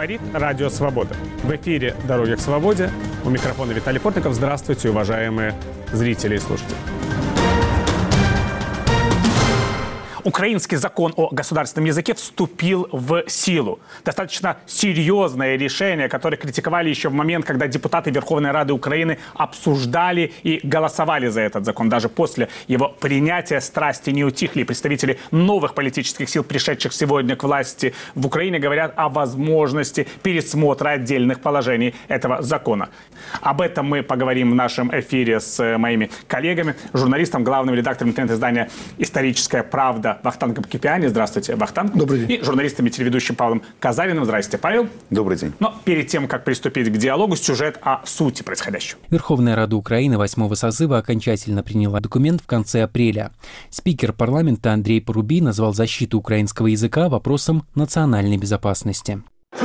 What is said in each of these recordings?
Говорит Радио Свобода. В эфире «Дороги к свободе». У микрофона Виталий Портников. Здравствуйте, уважаемые зрители и слушатели. Украинский закон о государственном языке вступил в силу. Достаточно серьезное решение, которое критиковали еще в момент, когда депутаты Верховной Рады Украины обсуждали и голосовали за этот закон. Даже после его принятия страсти не утихли. Представители новых политических сил, пришедших сегодня к власти в Украине, говорят о возможности пересмотра отдельных положений этого закона. Об этом мы поговорим в нашем эфире с моими коллегами, журналистом, главным редактором интернет-издания «Историческая правда» Вахтангом Кипиани. Здравствуйте, Вахтанг. Добрый день. И журналистом и телеведущим Павлом Казариным. Здравствуйте, Павел. Добрый день. Но перед тем, как приступить к диалогу, сюжет о сути происходящего. Верховная Рада Украины 8-го созыва окончательно приняла документ в конце апреля. Спикер парламента Андрей Парубій назвал защиту украинского языка вопросом национальной безопасности.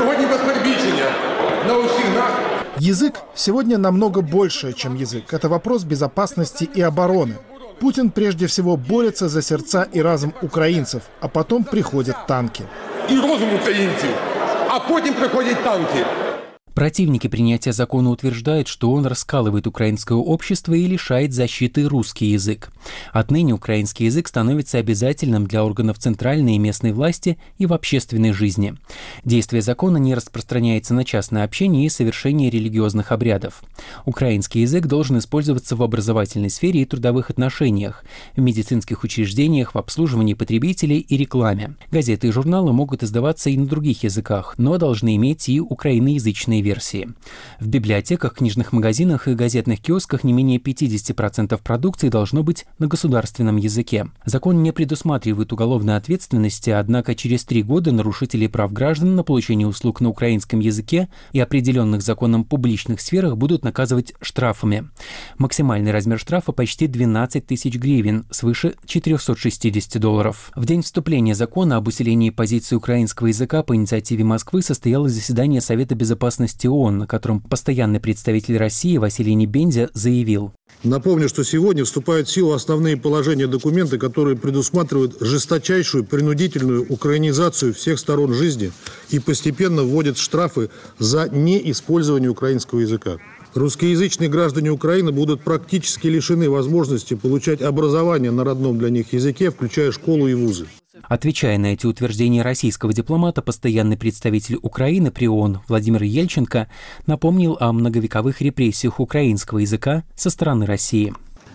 Язык сегодня намного больше, чем язык. Это вопрос безопасности и обороны. Путин прежде всего борется за сердца и разум украинцев, а потом приходят танки. И розум украинцев, а потом приходят танки. Противники принятия закона утверждают, что он раскалывает украинское общество и лишает защиты русский язык. Отныне украинский язык становится обязательным для органов центральной и местной власти и в общественной жизни. Действие закона не распространяется на частное общение и совершение религиозных обрядов. Украинский язык должен использоваться в образовательной сфере и трудовых отношениях, в медицинских учреждениях, в обслуживании потребителей и рекламе. Газеты и журналы могут издаваться и на других языках, но должны иметь и украиноязычные версии. В библиотеках, книжных магазинах и газетных киосках не менее 50% продукции должно быть на государственном языке. Закон не предусматривает уголовной ответственности, однако через 3 года нарушители прав граждан на получение услуг на украинском языке и определенных законом публичных сферах будут наказывать штрафами. Максимальный размер штрафа почти 12 тысяч гривен, свыше $460. В день вступления закона об усилении позиции украинского языка по инициативе Москвы состоялось заседание Совета безопасности ООН, на котором постоянный представитель России Василий Небензя заявил: Напомню, что сегодня вступают в силу основные положения документа, которые предусматривают жесточайшую принудительную украинизацию всех сторон жизни и постепенно вводят штрафы за неиспользование украинского языка. Русскоязычные граждане Украины будут практически лишены возможности получать образование на родном для них языке, включая школу и вузы. Отвечая на эти утверждения российского дипломата, постоянный представитель Украины при ООН Владимир Ельченко напомнил о многовековых репрессиях украинского языка со стороны России.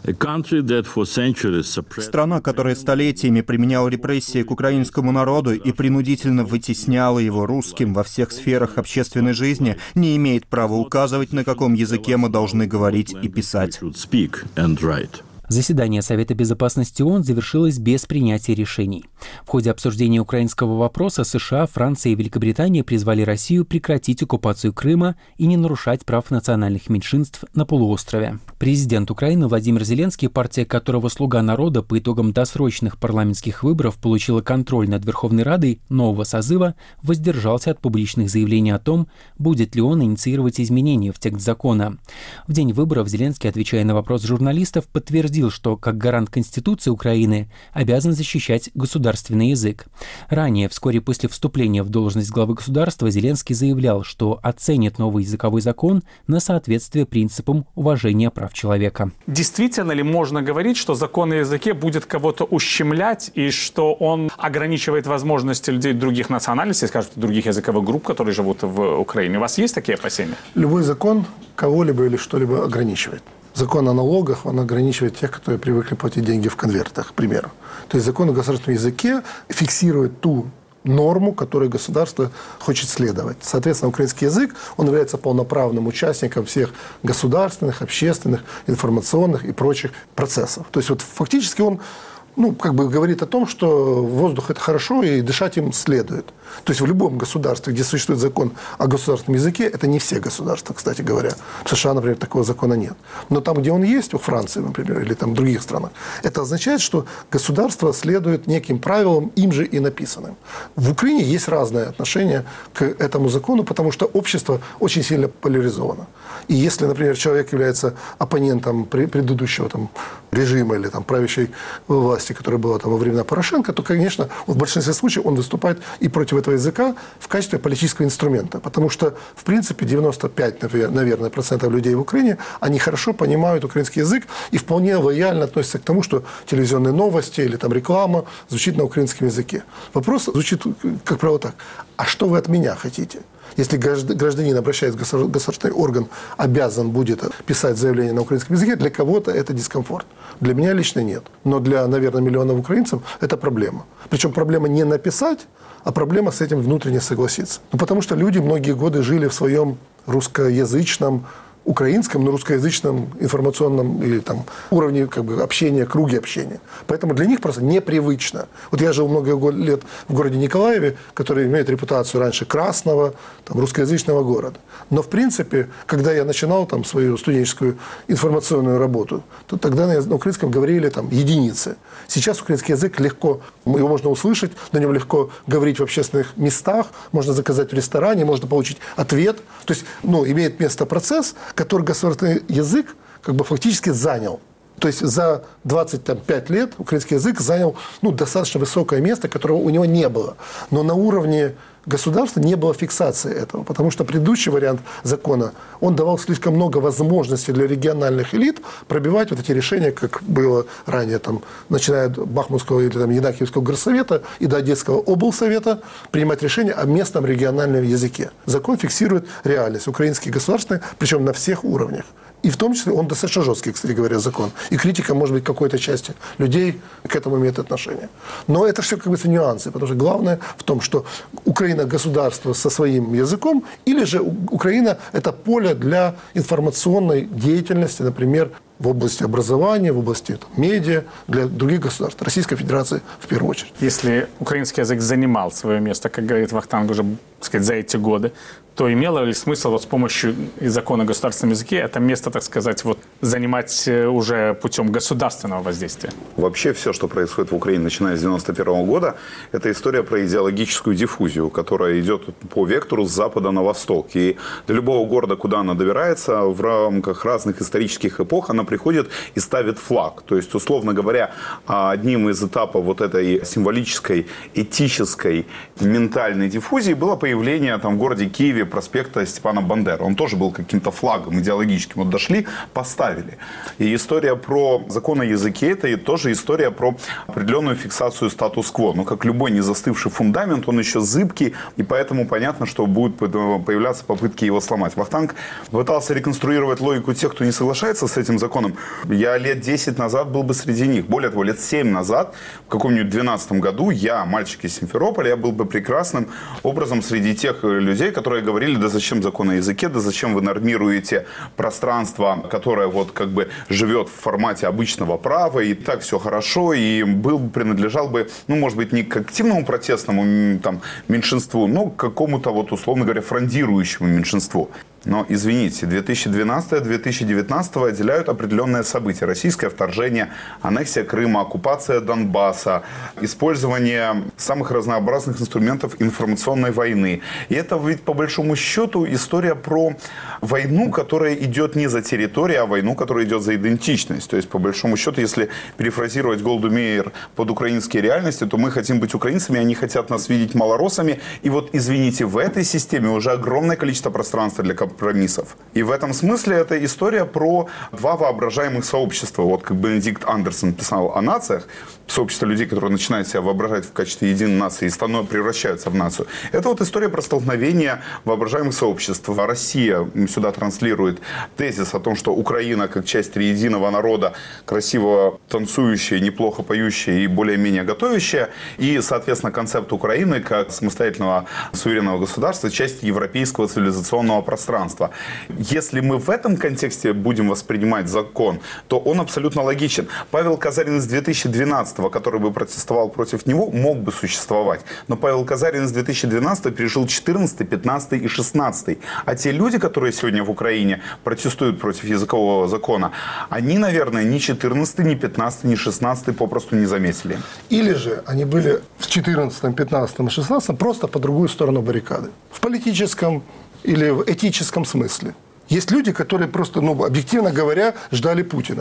Страна, которая столетиями применяла репрессии к украинскому народу и принудительно вытесняла его русским во всех сферах общественной жизни, не имеет права указывать, на каком языке мы должны говорить и писать. Заседание Совета безопасности ООН завершилось без принятия решений. В ходе обсуждения украинского вопроса США, Франция и Великобритания призвали Россию прекратить оккупацию Крыма и не нарушать прав национальных меньшинств на полуострове. Президент Украины Владимир Зеленский, партия которого «Слуга народа» по итогам досрочных парламентских выборов получила контроль над Верховной Радой нового созыва, воздержался от публичных заявлений о том, будет ли он инициировать изменения в текст закона. В день выборов Зеленский, отвечая на вопрос журналистов, подтвердил, что как гарант Конституции Украины обязан защищать государственный язык. Ранее, вскоре после вступления в должность главы государства, Зеленский заявлял, что оценит новый языковой закон на соответствие принципам уважения прав человека. Действительно ли можно говорить, что закон о языке будет кого-то ущемлять и что он ограничивает возможности людей других национальностей, скажем, других языковых групп, которые живут в Украине? У вас есть такие опасения? Любой закон кого-либо или что-либо ограничивает. Закон о налогах, он ограничивает тех, которые привыкли платить деньги в конвертах, к примеру. То есть закон о государственном языке фиксирует ту норму, которую государство хочет следовать. Соответственно, украинский язык, он является полноправным участником всех государственных, общественных, информационных и прочих процессов. То есть вот фактически он говорит о том, что воздух – это хорошо, и дышать им следует. То есть в любом государстве, где существует закон о государственном языке, это не все государства, кстати говоря. В США, например, такого закона нет. Но там, где он есть, у Франции, например, или там в других странах, это означает, что государство следует неким правилам, им же и написанным. В Украине есть разное отношение к этому закону, потому что общество очень сильно поляризовано. И если, например, человек является оппонентом предыдущего режима или правящей власти, власти, которая была там во времена Порошенко, то, конечно, в большинстве случаев он выступает и против этого языка в качестве политического инструмента. Потому что, в принципе, 95, наверное, процентов людей в Украине, они хорошо понимают украинский язык и вполне лояльно относятся к тому, что телевизионные новости или там реклама звучит на украинском языке. Вопрос звучит, как правило, так. А что вы от меня хотите? Если гражданин, обращаясь в государственный орган, обязан будет писать заявление на украинском языке, для кого-то это дискомфорт. Для меня лично нет. Но для, наверное, миллионов украинцев это проблема. Причем проблема не написать, а проблема с этим внутренне согласиться. Ну, потому что люди многие годы жили в своем русскоязычном, украинском, но русскоязычном информационном или там уровне как бы общения, круге общения. Поэтому для них просто непривычно. Вот я жил много лет в городе Николаеве, который имеет репутацию раньше красного, там, русскоязычного города. Но в принципе, когда я начинал там свою студенческую информационную работу, то тогда на украинском говорили там единицы. Сейчас украинский язык легко, его можно услышать, на нем легко говорить в общественных местах, можно заказать в ресторане, можно получить ответ. То есть, имеет место процесс, который государственный язык как бы фактически занял. То есть за 25 лет украинский язык занял достаточно высокое место, которого у него не было. Но на уровне государства не было фиксации этого, потому что предыдущий вариант закона, он давал слишком много возможностей для региональных элит пробивать вот эти решения, как было ранее, там, начиная от Бахмутского или там, Янакиевского горсовета и до Одесского облсовета, принимать решения о местном региональном языке. Закон фиксирует реальность, украинский государственный, причем на всех уровнях. И в том числе он достаточно жесткий, кстати говоря, закон. И критика, может быть, какой-то части людей к этому имеет отношение. Но это все как бы нюансы, потому что главное в том, что Украина государство со своим языком, или же Украина это поле для информационной деятельности, например, в области образования, в области медиа, для других государств, Российской Федерации в первую очередь. Если украинский язык занимал свое место, как говорит Вахтанг, уже, так сказать, за эти годы, то имело ли смысл вот с помощью закона о государственном языке это место, так сказать, вот занимать уже путем государственного воздействия? Вообще все, что происходит в Украине, начиная с 1991 года, это история про идеологическую диффузию, которая идет по вектору с запада на восток. И для любого города, куда она добирается, в рамках разных исторических эпох, она приходит и ставит флаг. То есть, условно говоря, одним из этапов вот этой символической, этической, ментальной диффузии было появление там в городе Киеве проспекта Степана Бандеры. Он тоже был каким-то флагом идеологическим. Вот дошли, поставили. И история про закон о языке, это и тоже история про определенную фиксацию статус-кво. Но как любой не застывший фундамент, он еще зыбкий, и поэтому понятно, что будут появляться попытки его сломать. Вахтанг пытался реконструировать логику тех, кто не соглашается с этим законом. Я лет 10 назад был бы среди них. Более того, лет 7 назад, в каком-нибудь 2012 году, я, мальчик из Симферополя, я был бы прекрасным образом среди тех людей, которые говорили, да зачем закон о языке, да зачем вы нормируете пространство, которое вот как бы живет в формате обычного права, и так все хорошо, и принадлежал бы, может быть, не к активному протестному там, меньшинству, но к какому-то, вот, условно говоря, фрондирующему меньшинству. Но, извините, 2012-2019 отделяют определенные события. Российское вторжение, аннексия Крыма, оккупация Донбасса, использование самых разнообразных инструментов информационной войны. И это ведь, по большому счету, история про войну, которая идет не за территорию, а войну, которая идет за идентичность. То есть, по большому счету, если перефразировать Голду Меир под украинские реальности, то мы хотим быть украинцами, они хотят нас видеть малороссами. И вот, извините, в этой системе уже огромное количество пространства для компромиссов. И в этом смысле это история про два воображаемых сообщества. Вот как Бенедикт Андерсон писал о нациях, сообщество людей, которые начинают себя воображать в качестве единой нации и превращаются в нацию. Это вот история про столкновение воображаемых сообществ. Россия сюда транслирует тезис о том, что Украина как часть триединого народа, красиво танцующая, неплохо поющая и более-менее готовящая. И, соответственно, концепт Украины как самостоятельного суверенного государства, часть европейского цивилизационного пространства. Если мы в этом контексте будем воспринимать закон, то он абсолютно логичен. Павел Казарин из 2012-го, который бы протестовал против него, мог бы существовать. Но Павел Казарин из 2012-го пережил 14, 15 и 16. А те люди, которые сегодня в Украине протестуют против языкового закона, они, наверное, ни 14, ни 15, ни 16 попросту не заметили. Или же они были в 14, 15 и 16 просто по другую сторону баррикады. В политическом или в этическом смысле. Есть люди, которые просто, объективно говоря, ждали Путина.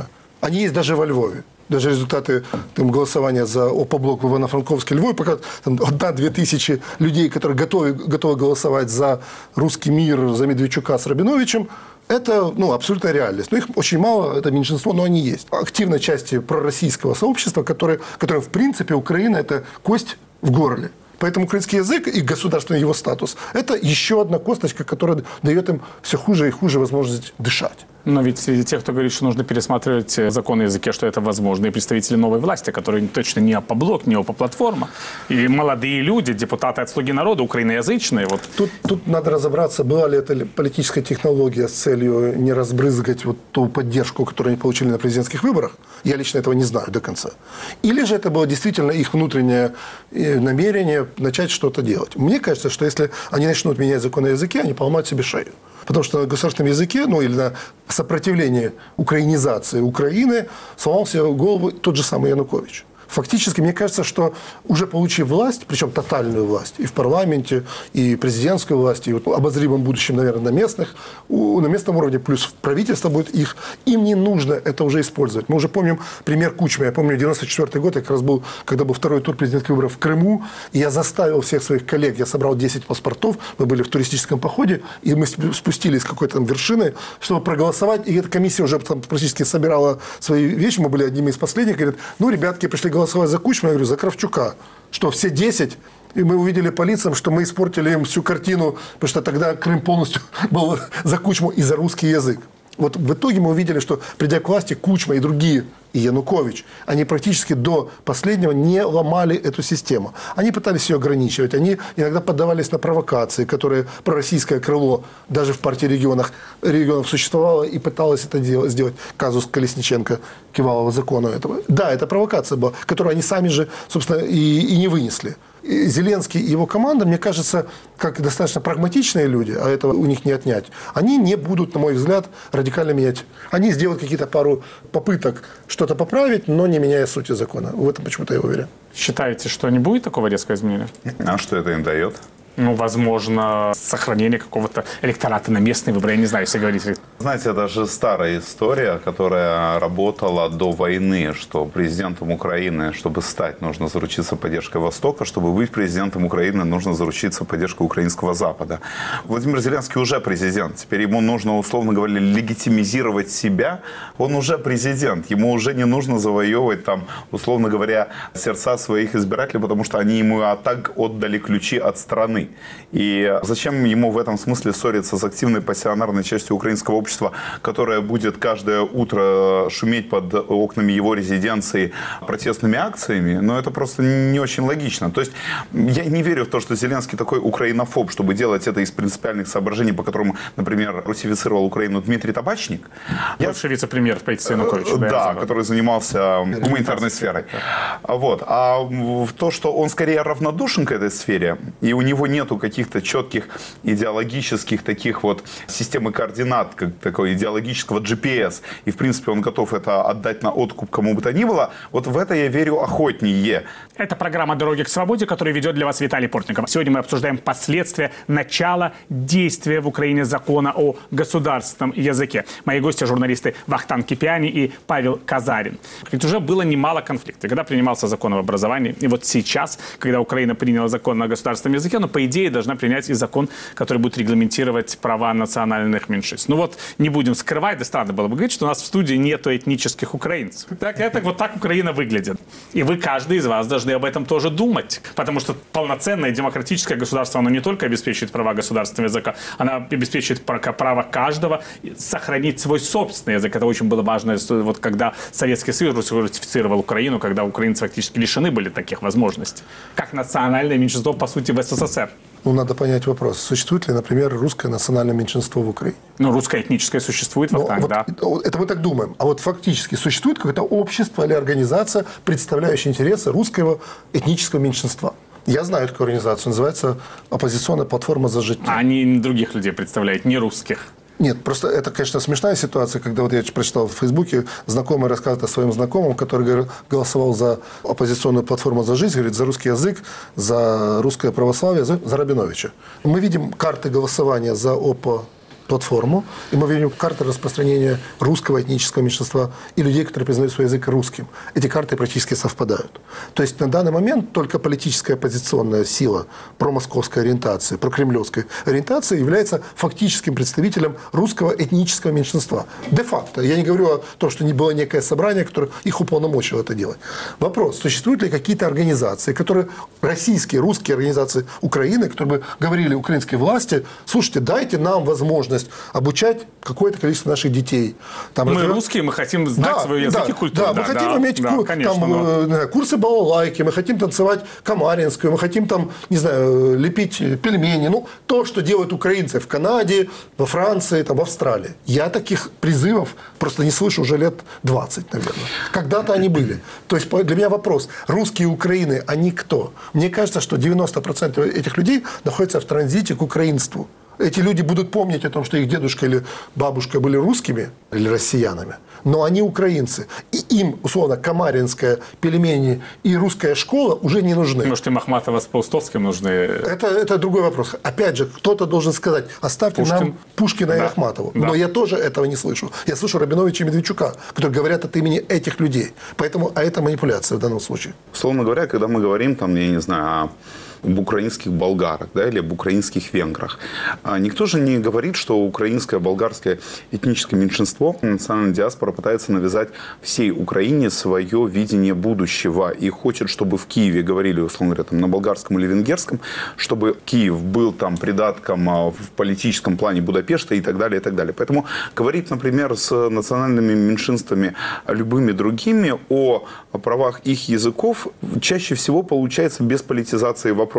Они есть даже во Львове. Даже результаты голосования за ОП-блок в Ивано-Франковске, Львове показывают 1-2 тысячи людей, которые готовы голосовать за русский мир, за Медведчука с Рабиновичем. Это абсолютная реальность. Но их очень мало, это меньшинство, но они есть. Активной части пророссийского сообщества, которое в принципе, Украина – это кость в горле. Поэтому украинский язык и государственный его статус – это еще одна косточка, которая дает им все хуже и хуже возможность дышать. Но ведь среди тех, кто говорит, что нужно пересматривать закон о языке, что это возможно, и представители новой власти, которые точно не ОП-блок, не ОП-платформа, и молодые люди, депутаты от «Слуги народа», украиноязычные. Вот. Тут надо разобраться, была ли это политическая технология с целью не разбрызгать ту поддержку, которую они получили на президентских выборах. Я лично этого не знаю до конца. Или же это было действительно их внутреннее намерение начать что-то делать. Мне кажется, что если они начнут менять закон о языке, они поломают себе шею. Потому что на государственном языке, или на сопротивлении украинизации Украины сломал себе голову тот же самый Янукович. Фактически, мне кажется, что уже получив власть, причем тотальную власть, и в парламенте, и президентскую власть, и в обозримом будущем, наверное, на местном уровне, плюс правительство будет их, им не нужно это уже использовать. Мы уже помним пример Кучмы. Я помню, 94-й год, я как раз был, когда был второй тур президентских выборов в Крыму, и я заставил всех своих коллег, я собрал 10 паспортов, мы были в туристическом походе, и мы спустились с какой-то там вершины, чтобы проголосовать, и эта комиссия уже там практически собирала свои вещи, мы были одними из последних, говорят, ребятки пришли голосовать за Кучму, я говорю, за Кравчука. Что, все 10? И мы увидели по лицам, что мы испортили им всю картину, потому что тогда Крым полностью был за Кучму и за русский язык. Вот в итоге мы увидели, что, придя к власти, Кучма и другие, и Янукович, они практически до последнего не ломали эту систему. Они пытались ее ограничивать, они иногда поддавались на провокации, которые пророссийское крыло даже в партии регионов существовало и пыталось это сделать. Казус Колесниченко, Кивалова, закону этого. Да, это провокация была, которую они сами же, собственно, и не вынесли. И Зеленский и его команда, мне кажется, как достаточно прагматичные люди, а этого у них не отнять, они не будут, на мой взгляд, радикально менять. Они сделают какие-то пару попыток что-то поправить, но не меняя сути закона. В этом почему-то я уверен. Считаете, что не будет такого резкого изменения? А что это им дает? Возможно, сохранение какого-то электората на местные выборы. Я не знаю, если говорить. Знаете, это же старая история, которая работала до войны, что президентом Украины, чтобы стать, нужно заручиться поддержкой Востока, чтобы быть президентом Украины, нужно заручиться поддержкой украинского Запада. Владимир Зеленский уже президент. Теперь ему нужно, условно говоря, легитимизировать себя. Он уже президент. Ему уже не нужно завоевывать, условно говоря, сердца своих избирателей, потому что они ему так отдали ключи от страны. И зачем ему в этом смысле ссориться с активной пассионарной частью украинского общества, которая будет каждое утро шуметь под окнами его резиденции протестными акциями? Но это просто не очень логично. То есть я не верю в то, что Зеленский такой украинофоб, чтобы делать это из принципиальных соображений, по которым, например, русифицировал Украину Дмитрий Табачник. Бывший вице-премьер в правительстве Януковича. Да, который занимался гуманитарной сферой. А то, что он скорее равнодушен к этой сфере, и у него нету каких-то четких идеологических таких системы координат, как такого идеологического GPS, и в принципе он готов это отдать на откуп кому бы то ни было, в это я верю охотнее. Это программа «Дороги к свободе», которую ведет для вас Виталий Портников. Сегодня мы обсуждаем последствия начала действия в Украине закона о государственном языке. Мои гости – журналисты Вахтан Кипиани и Павел Казарин. Ведь уже было немало конфликтов, когда принимался закон об образовании. И сейчас, когда Украина приняла закон о государственном языке, по идее, должна принять и закон, который будет регламентировать права национальных меньшинств. Не будем скрывать, да странно было бы говорить, что у нас в студии нету этнических украинцев. Так Украина выглядит. И каждый из вас должны об этом тоже думать. Потому что полноценное демократическое государство, оно не только обеспечивает права государственного языка, оно обеспечивает право каждого сохранить свой собственный язык. Это очень было важно, когда Советский Союз русифицировал Украину, когда украинцы фактически лишены были таких возможностей. Как национальное меньшинство, по сути, в СССР. Надо понять вопрос. Существует ли, например, русское национальное меньшинство в Украине? Русское этническое существует, да. Это мы так думаем. А фактически существует какое-то общество или организация, представляющая интересы русского этнического меньшинства? Я знаю такую организацию. Называется «Оппозиционная платформа за життя». А они других людей представляют, не русских. Нет, просто это, конечно, смешная ситуация, когда я прочитал в Фейсбуке, знакомый рассказывает о своем знакомом, который голосовал за оппозиционную платформу «За жизнь», говорит, за русский язык, за русское православие, за Рабиновича. Мы видим карты голосования за ОПО платформу, и мы видим карты распространения русского этнического меньшинства и людей, которые признают свой язык русским. Эти карты практически совпадают. То есть на данный момент только политическая оппозиционная сила промосковской ориентации, прокремлевской ориентации является фактическим представителем русского этнического меньшинства. Де-факто. Я не говорю о том, что не было некое собрание, которое их уполномочило это делать. Вопрос, существуют ли какие-то организации, которые, российские, русские организации Украины, которые бы говорили украинской власти: слушайте, дайте нам возможность обучать какое-то количество наших детей. Там, мы русские, мы хотим знать свой язык и культуру. Да, мы хотим иметь курсы балалайки, мы хотим танцевать камаринскую, мы хотим там, не знаю, лепить пельмени. Ну, то, что делают украинцы в Канаде, во Франции, там, в Австралии. Я таких призывов просто не слышу уже лет 20, наверное. Когда-то они были. То есть для меня вопрос: русские Украины, они кто? Мне кажется, что 90% этих людей находятся в транзите к украинству. Эти люди будут помнить о том, что их дедушка или бабушка были русскими или россиянами, но они украинцы. И им, условно, камаринская, пельмени и русская школа уже не нужны. Может, им Ахматова с Паустовским нужны? Это другой вопрос. Опять же, кто-то должен сказать: оставьте нам Пушкина и Ахматову. Да. Но я тоже этого не слышу. Я слышу Рабиновича и Медведчука, которые говорят от имени этих людей. Поэтому, это манипуляция в данном случае. Условно говоря, когда мы говорим, там, я не знаю, об украинских болгарах, да, или об украинских венграх. Никто же не говорит, что украинское, болгарское этническое меньшинство, национальная диаспора пытается навязать всей Украине свое видение будущего и хочет, чтобы в Киеве говорили, условно говоря, там, на болгарском или венгерском, чтобы Киев был там придатком в политическом плане Будапешта и так далее, и так далее. Поэтому говорить, например, с национальными меньшинствами, любыми другими, о правах их языков чаще всего получается без политизации вопроса.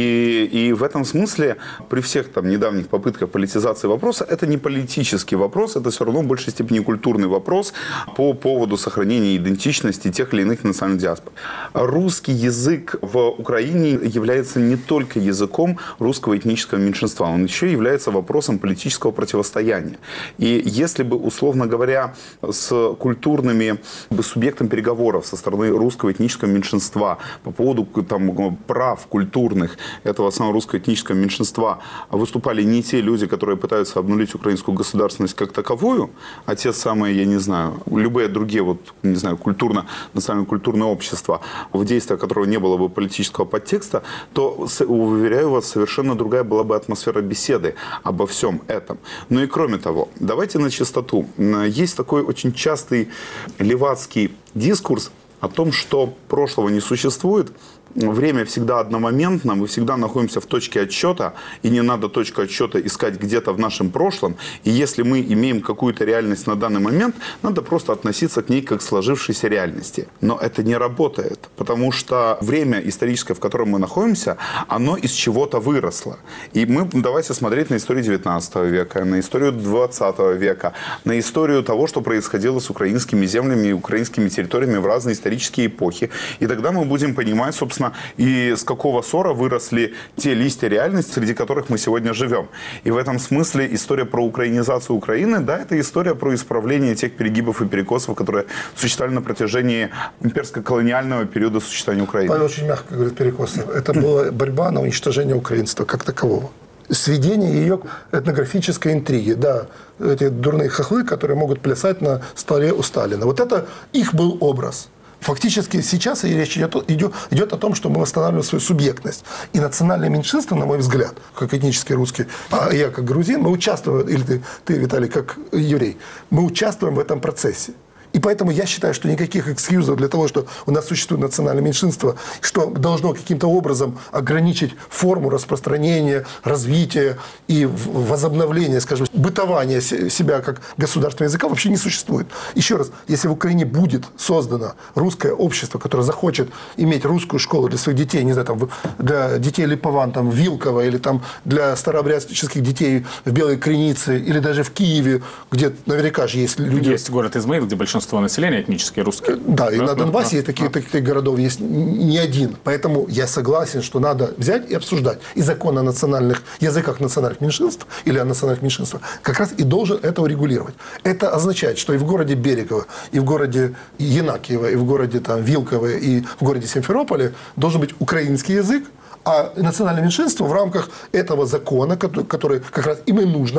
И в этом смысле, при всех там недавних попытках политизации вопроса, это не политический вопрос, это все равно в большей степени культурный вопрос по поводу сохранения идентичности тех или иных национальных диаспор. Русский язык в Украине является не только языком русского этнического меньшинства, он еще является вопросом политического противостояния. И если бы, условно говоря, с культурными субъектами переговоров со стороны русского этнического меньшинства по поводу там, прав культурных этого самого русского этнического меньшинства выступали не те люди, которые пытаются обнулить украинскую государственность как таковую, а те самые, я не знаю, любые другие, вот, не знаю, национально-культурные общества, в действиях которого не было бы политического подтекста, то, уверяю вас, совершенно другая была бы атмосфера беседы обо всем этом. Ну и кроме того, давайте на чистоту. Есть такой очень частый левацкий дискурс о том, что прошлого не существует, время всегда одномоментно, мы всегда находимся в точке отсчета, и не надо точку отсчета искать где-то в нашем прошлом. И если мы имеем какую-то реальность на данный момент, надо просто относиться к ней как к сложившейся реальности. Но это не работает, потому что время историческое, в котором мы находимся, оно из чего-то выросло. И давайте смотреть на историю 19 века, на историю 20 века, на историю того, что происходило с украинскими землями и украинскими территориями в разные исторические эпохи. И тогда мы будем понимать, собственно, и с какого ссора выросли те листья реальности, среди которых мы сегодня живем. И в этом смысле история про украинизацию Украины, да, это история про исправление тех перегибов и перекосов, которые существовали на протяжении имперско-колониального периода существования Украины. Павел очень мягко говорит перекосы. Это была борьба на уничтожение украинства как такового. Сведение ее этнографической интриги. Да, эти дурные хохлы, которые могут плясать на столе у Сталина. Вот это их был образ. Фактически сейчас речь идет о том, что мы восстанавливаем свою субъектность. И национальное меньшинство, на мой взгляд, как этнический русский, а я как грузин, мы участвуем, или ты, Виталий, как еврей, мы участвуем в этом процессе. И поэтому я считаю, что никаких экскьюзов для того, что у нас существует национальное меньшинство, что должно каким-то образом ограничить форму распространения, развития и возобновления, скажем, бытования себя как государственного языка, вообще не существует. Еще раз, если в Украине будет создано русское общество, которое захочет иметь русскую школу для своих детей, не знаю, там, для детей Липован, там, Вилково, или там, для старообрядческих детей в Белой Кренице, или даже в Киеве, где наверняка же есть люди... Есть город Измаил, где большинство населения этнические русские. Да, и на Донбассе есть таких городов есть не один. Поэтому я согласен, что надо взять и обсуждать. И закон о национальных языках национальных меньшинств или о национальных меньшинствах как раз и должен это урегулировать. Это означает, что и в городе Берегово, и в городе Янакиево, и в городе там, Вилково, и в городе Симферополе должен быть украинский язык, а национальное меньшинство в рамках этого закона, который как раз им и нужно,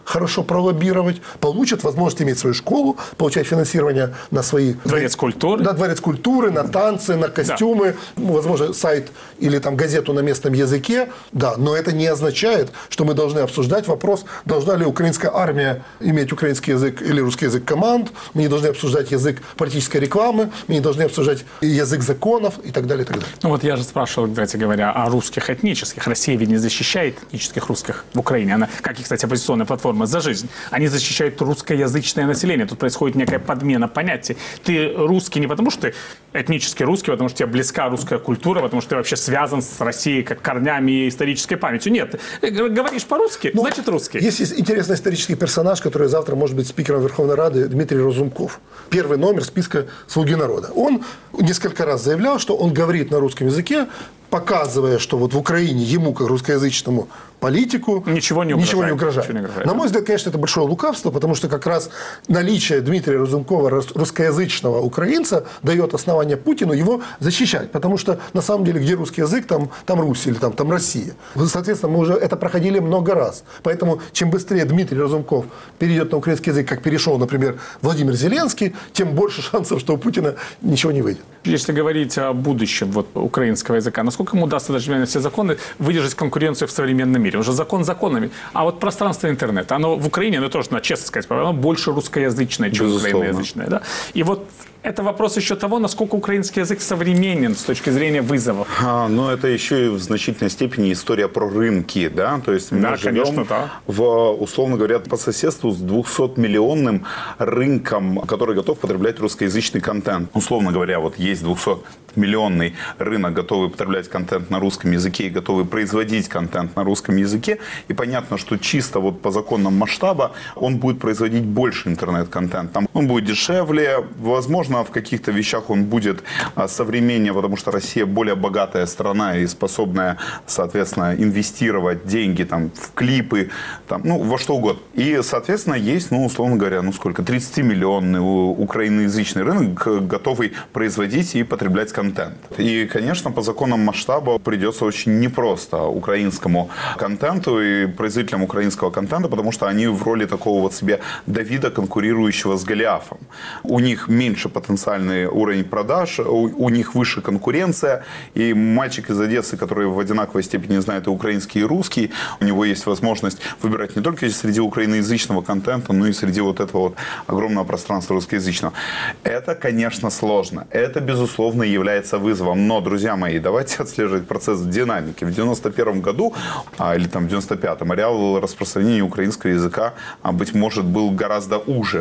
хорошо пролоббировать, получат возможность иметь свою школу, получать финансирование на свои... Дворец культуры. Да, дворец культуры, на танцы, на костюмы, возможно, сайт или там газету на местном языке. Да, но это не означает, что мы должны обсуждать вопрос, должна ли украинская армия иметь украинский язык или русский язык команд. Мы не должны обсуждать язык политической рекламы, мы не должны обсуждать язык законов и так далее, и так далее. Ну вот я же спрашивал, кстати говоря, о русских этнических. Россия ведь не защищает этнических русских в Украине. Она, как и, кстати, оппозиционная платформа «За жизнь». Они защищают русскоязычное население. Тут происходит некая подмена понятий. Ты русский не потому, что ты этнически русский, потому что тебе близка русская культура, потому что ты вообще связан с Россией как корнями и исторической памятью. Нет, ты говоришь по-русски, значит русский. Есть интересный исторический персонаж, который завтра может быть спикером Верховной Рады, Дмитрий Разумков. Первый номер списка «Слуги народа». Он несколько раз заявлял, что он говорит на русском языке, показывая, что вот в Украине ему, как русскоязычному политику, ничего не угрожает. На мой взгляд, конечно, это большое лукавство, потому что как раз наличие Дмитрия Разумкова, русскоязычного украинца, дает основание Путину его защищать. Потому что, на самом деле, где русский язык, там Русь или там Россия. Соответственно, мы уже это проходили много раз. Поэтому, чем быстрее Дмитрий Разумков перейдет на украинский язык, как перешел, например, Владимир Зеленский, тем больше шансов, что у Путина ничего не выйдет. Если говорить о будущем украинского языка, насколько ему удастся, даже на все законы, выдержать конкуренцию в современном мире? Уже закон законами. А вот пространство интернета, оно в Украине, оно тоже, надо честно сказать, оно больше русскоязычное, чем украиноязычное. Да? И вот это вопрос еще того, насколько украинский язык современен с точки зрения вызовов. Но это еще и в значительной степени история про рынки. Да? То есть мы живем условно говоря, по соседству с 200-миллионным рынком, который готов потреблять русскоязычный контент. Условно говоря, вот есть 200-миллионный рынок, готовый потреблять контент на русском языке и готовый производить контент на русском языке. И понятно, что чисто вот по законам масштаба он будет производить больше интернет-контента. Он будет дешевле, возможно, в каких-то вещах он будет современнее, потому что Россия более богатая страна и способная, соответственно, инвестировать деньги там, в клипы, там, во что угодно. И, соответственно, есть, условно говоря, 30-миллионный украиноязычный рынок, готовый производить и потреблять контент. И, конечно, по законам масштаба придется очень непросто украинскому контенту и производителям украинского контента, потому что они в роли такого вот себе Давида, конкурирующего с Голиафом. У них меньше потенциальный уровень продаж, у них выше конкуренция, и мальчик из Одессы, который в одинаковой степени знает и украинский, и русский, у него есть возможность выбирать не только среди украиноязычного контента, но и среди вот этого вот огромного пространства русскоязычного. Это, конечно, сложно. Это, безусловно, является вызовом. Но, друзья мои, давайте отслеживать процесс динамики. В 91 году, или там в 95-м, ареал распространения украинского языка, быть может, был гораздо уже.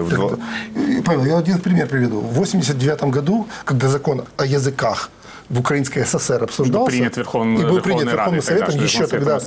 Павел, я один пример приведу. В 89 году, когда закон о языках в Украинской ССР обсуждался, принят Верховным Советом, еще тогда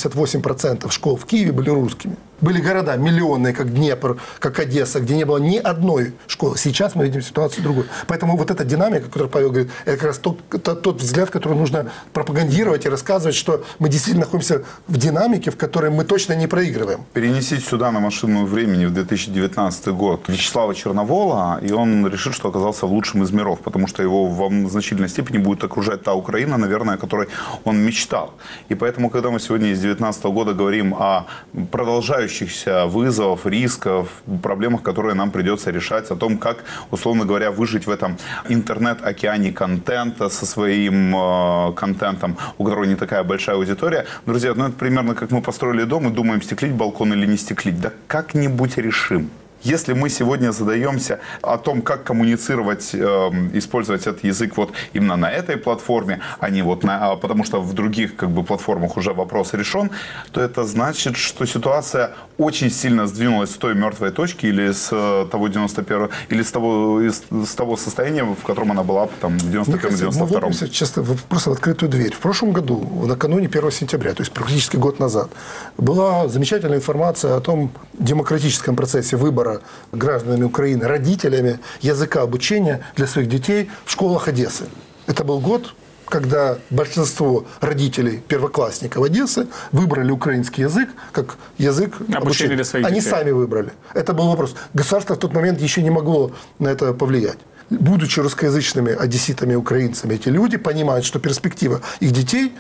88% школ в Киеве были русскими. Были города миллионные, как Днепр, как Одесса, где не было ни одной школы. Сейчас мы видим ситуацию другую. Поэтому вот эта динамика, о которой Павел говорит, это как раз тот взгляд, который нужно пропагандировать и рассказывать, что мы действительно находимся в динамике, в которой мы точно не проигрываем. Перенесите сюда на машину времени в 2019 год Вячеслава Черновола, и он решит, что оказался в лучшем из миров, потому что его в значительной степени будет окружать та Украина, наверное, о которой он мечтал. И поэтому, когда мы сегодня из 2019 года говорим о продолжающихся вызовов, рисков, проблемах, которые нам придется решать, о том, как, условно говоря, выжить в этом интернет-океане контента со своим контентом, у которого не такая большая аудитория. Друзья, это примерно как мы построили дом и думаем, стеклить балкон или не стеклить. Да как-нибудь решим. Если мы сегодня задаемся о том, как коммуницировать, использовать этот язык вот именно на этой платформе, а не вот потому что в других платформах уже вопрос решен, то это значит, что ситуация очень сильно сдвинулась с той мертвой точки или с того 91 или с того состояния, в котором она была там, в 91-92. Мы вводимся часто просто в открытую дверь. В прошлом году, накануне 1 сентября, то есть практически год назад, была замечательная информация о том демократическом процессе выбора гражданами Украины, родителями языка обучения для своих детей в школах Одессы. Это был год, когда большинство родителей первоклассников Одессы выбрали украинский язык как язык обучения. Для своих Они детей. Сами выбрали. Это был вопрос. Государство в тот момент еще не могло на это повлиять. Будучи русскоязычными одесситами и украинцами, эти люди понимают, что перспектива их детей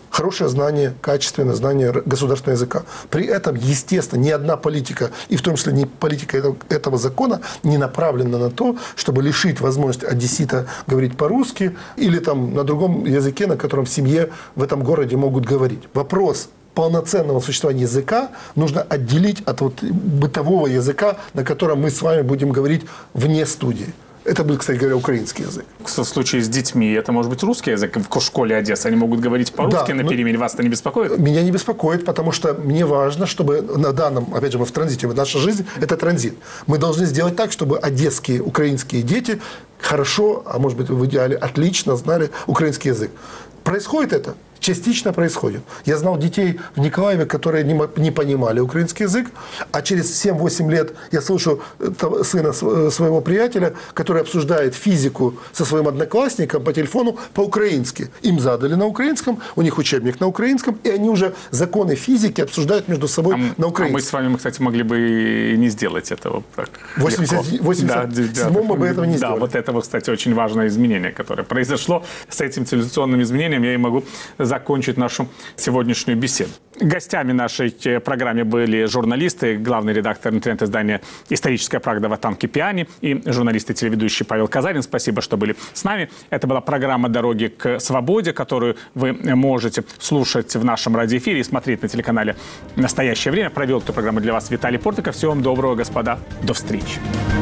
хорошее знание, качественное знание государственного языка. При этом, естественно, ни одна политика, и в том числе не политика этого закона, не направлена на то, чтобы лишить возможности одессита говорить по-русски или там на другом языке, на котором в семье в этом городе могут говорить. Вопрос полноценного существования языка нужно отделить от бытового языка, на котором мы с вами будем говорить вне студии. Это будет, кстати говоря, украинский язык. В случае с детьми это может быть русский язык. В школе Одессы они могут говорить по-русски на перемене. Вас это не беспокоит? Меня не беспокоит, потому что мне важно, чтобы на данном, опять же, мы в транзите, наша жизнь – это транзит. Мы должны сделать так, чтобы одесские, украинские дети хорошо, а может быть в идеале отлично знали украинский язык. Происходит это? Частично происходит. Я знал детей в Николаеве, которые не понимали украинский язык, а через 7-8 лет я слышу сына своего приятеля, который обсуждает физику со своим одноклассником по телефону по-украински. Им задали на украинском, у них учебник на украинском, и они уже законы физики обсуждают между собой на украинском. А мы с вами, кстати, могли бы и не сделать этого так легко. В 87-м мы бы этого не сделали. Да, вот это, кстати, очень важное изменение, которое произошло. С этим цивилизационным изменением я и могу закончить нашу сегодняшнюю беседу. Гостями нашей программы были журналисты, главный редактор интернет-издания «Историческая правда» Ватан Кипиани и журналист и телеведущий Павел Казарин. Спасибо, что были с нами. Это была программа «Дороги к свободе», которую вы можете слушать в нашем радиоэфире и смотреть на телеканале «Настоящее время». Провел эту программу для вас Виталий Портников. Всего вам доброго, господа. До встречи.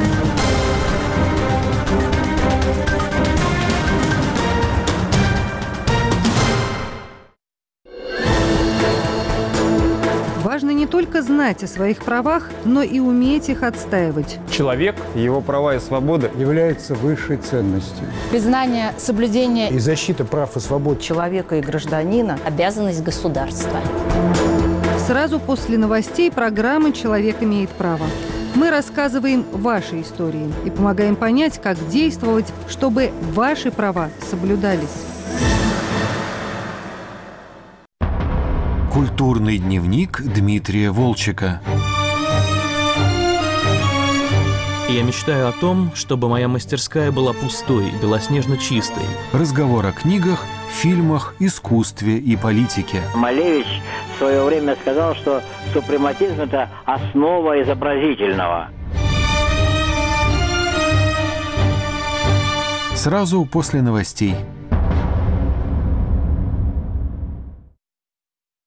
Важно не только знать о своих правах, но и уметь их отстаивать. Человек, его права и свободы являются высшей ценностью. Признание, соблюдение и защита прав и свобод человека и гражданина – обязанность государства. Сразу после новостей программы «Человек имеет право». Мы рассказываем ваши истории и помогаем понять, как действовать, чтобы ваши права соблюдались. Культурный дневник Дмитрия Волчека. Я мечтаю о том, чтобы моя мастерская была пустой, белоснежно чистой. Разговор о книгах, фильмах, искусстве и политике. Малевич в свое время сказал, что супрематизм – это основа изобразительного. Сразу после новостей.